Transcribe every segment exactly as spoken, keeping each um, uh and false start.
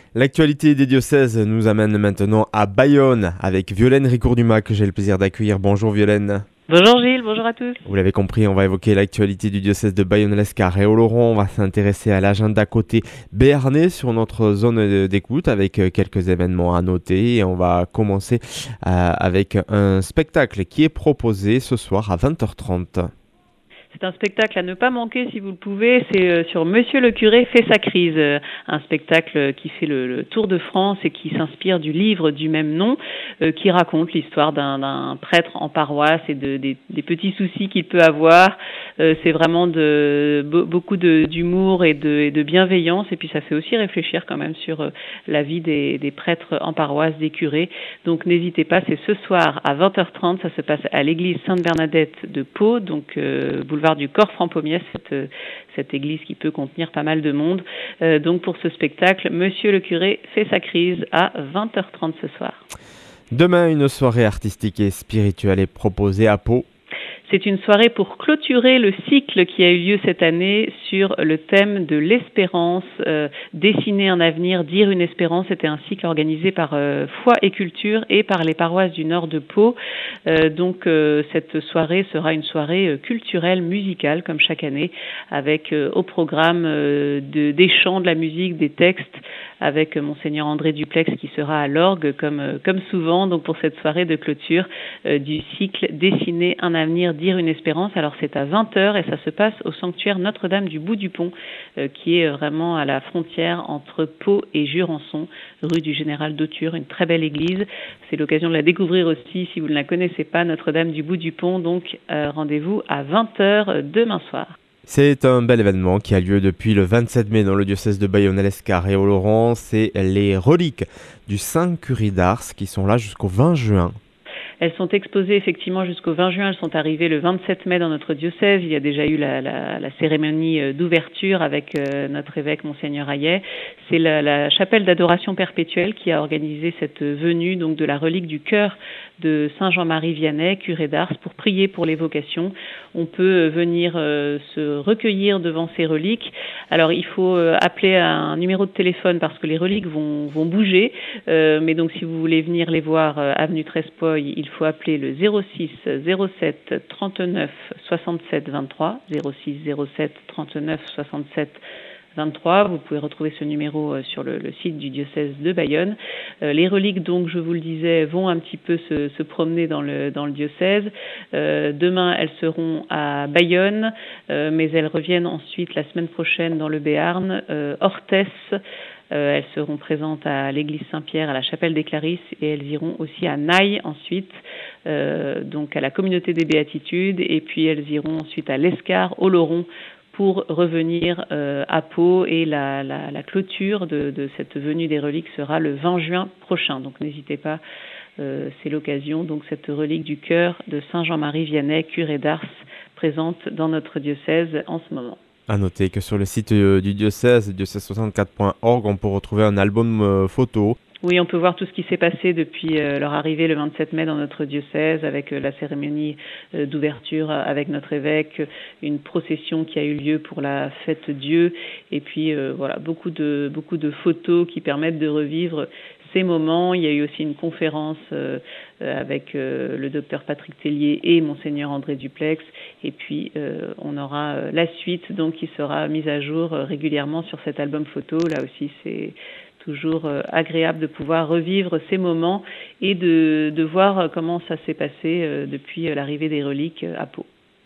L'actualité des diocèses nous amène maintenant à Bayonne avec Violaine Ricourt-Dumas que j'ai le plaisir d'accueillir. Bonjour Violaine. Bonjour Gilles, bonjour à tous. Vous l'avez compris, on va évoquer l'actualité du diocèse de Bayonne-Lescar et Oloron. On va s'intéresser à l'agenda côté béarnais sur notre zone d'écoute avec quelques événements à noter. Et on va commencer euh, avec un spectacle qui est proposé ce soir à vingt heures trente. C'est un spectacle à ne pas manquer si vous le pouvez, c'est sur Monsieur le curé fait sa crise, un spectacle qui fait le, le tour de France et qui s'inspire du livre du même nom, euh, qui raconte l'histoire d'un, d'un prêtre en paroisse et de, des, des petits soucis qu'il peut avoir. Euh, c'est vraiment de, be, beaucoup de, d'humour et de, et de bienveillance, et puis ça fait aussi réfléchir quand même sur euh, la vie des, des prêtres en paroisse, des curés. Donc n'hésitez pas, c'est ce soir à vingt heures trente, ça se passe à l'église Sainte-Bernadette de Pau, donc euh, boulevard du Corps Franc-Pommiès, cette, cette église qui peut contenir pas mal de monde. Euh, donc pour ce spectacle, Monsieur le curé fait sa crise à vingt heures trente ce soir. Demain, une soirée artistique et spirituelle est proposée à Pau. C'est une soirée pour clôturer le cycle qui a eu lieu cette année sur le thème de l'espérance, euh, dessiner un avenir, dire une espérance. C'était un cycle organisé par euh, Foi et Culture et par les paroisses du nord de Pau. Euh, donc euh, cette soirée sera une soirée euh, culturelle, musicale, comme chaque année, avec euh, au programme euh, de, des chants, de la musique, des textes, avec euh, Monseigneur André Duplex qui sera à l'orgue, comme, euh, comme souvent, donc pour cette soirée de clôture euh, du cycle Dessiner un avenir, dire une espérance. Alors c'est à vingt heures et ça se passe au sanctuaire Notre-Dame du Bout du Pont, euh, qui est vraiment à la frontière entre Pau et Jurançon, rue du Général d'Auture, une très belle église. C'est l'occasion de la découvrir aussi si vous ne la connaissez pas, Notre-Dame du Bout du Pont. Donc euh, rendez-vous à vingt heures demain soir. C'est un bel événement qui a lieu depuis le vingt-sept mai dans le diocèse de Bayonne-Lescar et Oloron. C'est les reliques du Saint Curie d'Ars qui sont là jusqu'au vingt juin. Elles sont exposées effectivement jusqu'au vingt juin. Elles sont arrivées le vingt-sept mai dans notre diocèse. Il y a déjà eu la, la, la cérémonie d'ouverture avec euh, notre évêque Monseigneur Hayet. C'est la, la chapelle d'adoration perpétuelle qui a organisé cette venue donc de la relique du cœur de Saint Jean-Marie Vianney, curé d'Ars, pour prier pour les vocations. On peut venir euh, se recueillir devant ces reliques. Alors il faut euh, appeler à un numéro de téléphone parce que les reliques vont, vont bouger. Euh, mais donc si vous voulez venir les voir euh, avenue Trespoy, il faut appeler le zéro six zéro sept trente-neuf soixante-sept vingt-trois, zéro six zéro sept trente-neuf soixante-sept vingt-trois. Vous pouvez retrouver ce numéro sur le, le site du diocèse de Bayonne. Euh, les reliques, donc, je vous le disais, vont un petit peu se, se promener dans le, dans le diocèse. Euh, demain, elles seront à Bayonne, euh, mais elles reviennent ensuite la semaine prochaine dans le Béarn, euh, Orthès. Euh, elles seront présentes à l'église Saint-Pierre, à la chapelle des Clarisses, et elles iront aussi à Naï ensuite, euh, donc à la communauté des Béatitudes, et puis elles iront ensuite à l'Escar, Oloron, pour revenir euh, à Pau, et la, la, la clôture de, de cette venue des reliques sera le vingt juin prochain. Donc n'hésitez pas, euh, c'est l'occasion, donc cette relique du cœur de Saint Jean-Marie Vianney, curé d'Ars, présente dans notre diocèse en ce moment. À noter que sur le site euh, du diocèse, diocèse soixante-quatre point org, on peut retrouver un album euh, photo. Oui, on peut voir tout ce qui s'est passé depuis euh, leur arrivée le vingt-sept mai dans notre diocèse, avec euh, la cérémonie euh, d'ouverture avec notre évêque, une procession qui a eu lieu pour la fête Dieu, et puis euh, voilà, beaucoup de beaucoup de photos qui permettent de revivre ces moments. Il y a eu aussi une conférence euh, avec euh, le docteur Patrick Tellier et Monseigneur André Duplex, et puis euh, on aura euh, la suite donc qui sera mise à jour euh, régulièrement sur cet album photo. Là aussi, c'est toujours euh, agréable de pouvoir revivre ces moments et de, de voir comment ça s'est passé euh, depuis l'arrivée des reliques à Pau.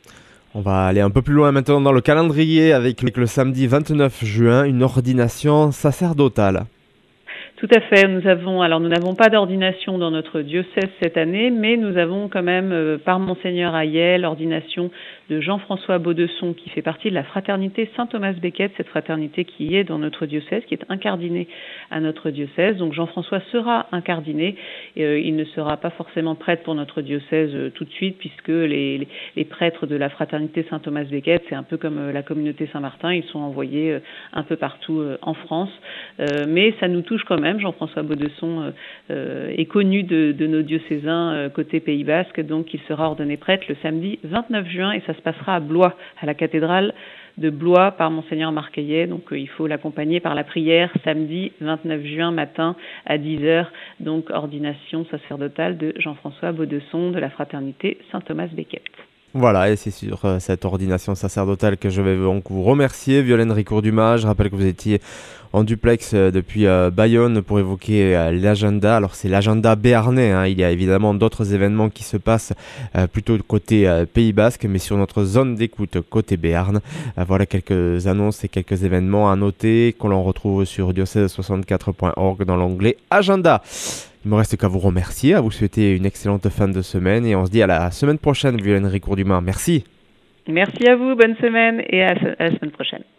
On va aller un peu plus loin maintenant dans le calendrier avec le, avec le samedi vingt-neuf juin, une ordination sacerdotale. Tout à fait. Nous avons, alors nous n'avons pas d'ordination dans notre diocèse cette année, mais nous avons quand même, euh, par Monseigneur Hayet, l'ordination de Jean-François Baudesson, qui fait partie de la fraternité Saint-Thomas-Becket, cette fraternité qui est dans notre diocèse, qui est incardinée à notre diocèse. Donc Jean-François sera incardiné. Et, euh, il ne sera pas forcément prêtre pour notre diocèse euh, tout de suite, puisque les, les, les prêtres de la fraternité Saint-Thomas-Becket, c'est un peu comme euh, la communauté Saint-Martin, ils sont envoyés euh, un peu partout euh, en France. Euh, mais ça nous touche quand même. moi-même, Jean-François Baudesson, euh, euh, est connu de, de nos diocésains euh, côté Pays Basque, donc il sera ordonné prêtre le samedi vingt-neuf juin et ça se passera à Blois, à la cathédrale de Blois par Monseigneur Marcaillet. Donc euh, il faut l'accompagner par la prière samedi vingt-neuf juin matin à dix heures, donc ordination sacerdotale de Jean-François Baudesson de la fraternité Saint-Thomas-Becket. Voilà, et c'est sur euh, cette ordination sacerdotale que je vais donc vous remercier, Violaine Ricourt-Dumas. Je rappelle que vous étiez en duplex euh, depuis euh, Bayonne pour évoquer euh, l'agenda. Alors c'est l'agenda béarnais, hein. Il y a évidemment d'autres événements qui se passent euh, plutôt côté euh, Pays Basque, mais sur notre zone d'écoute côté Béarn. Euh, voilà quelques annonces et quelques événements à noter qu'on l'on retrouve sur diocèse soixante-quatre point org dans l'onglet agenda. Il ne me reste qu'à vous remercier, à vous souhaiter une excellente fin de semaine et on se dit à la semaine prochaine, Violaine Ricourt-Dumas. Merci. Merci à vous, bonne semaine et à, à la semaine prochaine.